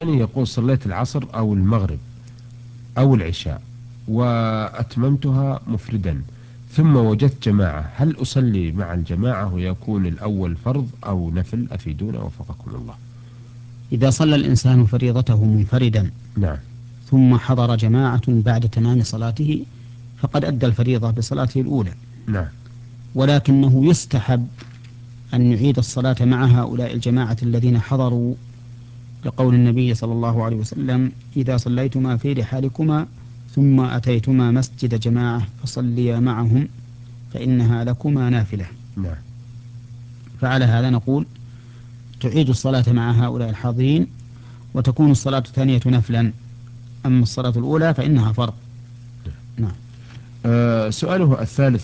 يعني يقول صليت العصر أو المغرب أو العشاء وأتممتها مفردا، ثم وجدت جماعة، هل أصلي مع الجماعة ويكون الأول فرض أو نفل؟ أفيدونا وفقكم الله. إذا صلى الإنسان فريضته منفردا نعم. ثم حضر جماعة بعد تمام صلاته فقد أدى الفريضة بصلاته الأولى، نعم. ولكنه يستحب أن يعيد الصلاة مع هؤلاء الجماعة الذين حضروا، لقول النبي صلى الله عليه وسلم: إذا صليتما في رحالكما ثم أتيتما مسجد جماعة فصليا معهم فإنها لكما نافلة. نعم. فعلى هذا نقول: تعيد الصلاة مع هؤلاء الحاضرين، وتكون الصلاة الثانية نفلا، أما الصلاة الأولى فإنها فرض. نعم. سؤاله الثالث